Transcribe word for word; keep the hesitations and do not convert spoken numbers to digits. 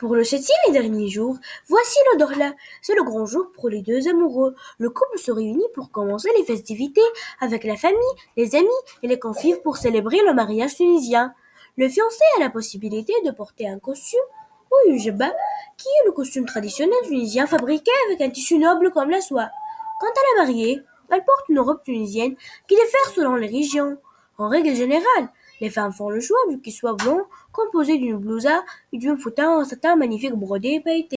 Pour le septième et dernier jour, voici le Dorla. C'est le grand jour pour les deux amoureux. Le couple se réunit pour commencer les festivités avec la famille, les amis et les convives pour célébrer le mariage tunisien. Le fiancé a la possibilité de porter un costume ou une jebba, qui est le costume traditionnel tunisien fabriqué avec un tissu noble comme la soie. Quant à la mariée, elle porte une robe tunisienne qui diffère selon les régions. En règle générale, les femmes font le choix du kiswa blanc composé d'une blousa et d'une fouta en satin magnifique brodé et pailleté.